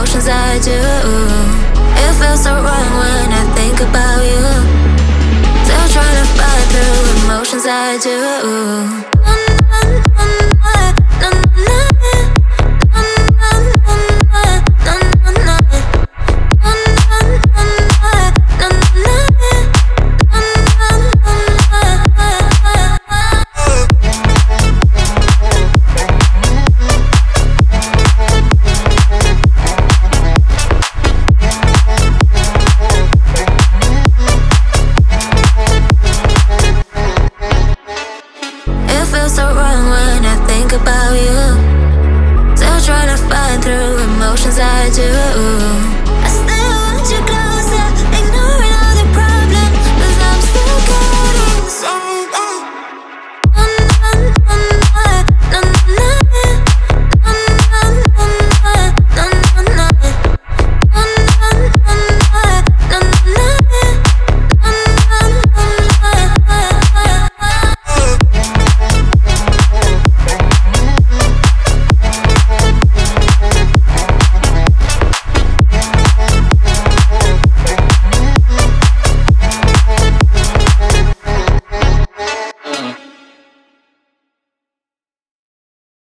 emotions I do. It feels so wrong when I think about you. Still trying to fight through emotions I do. So wrong when I think about you. Still trying to find through emotions I do. I still want you close.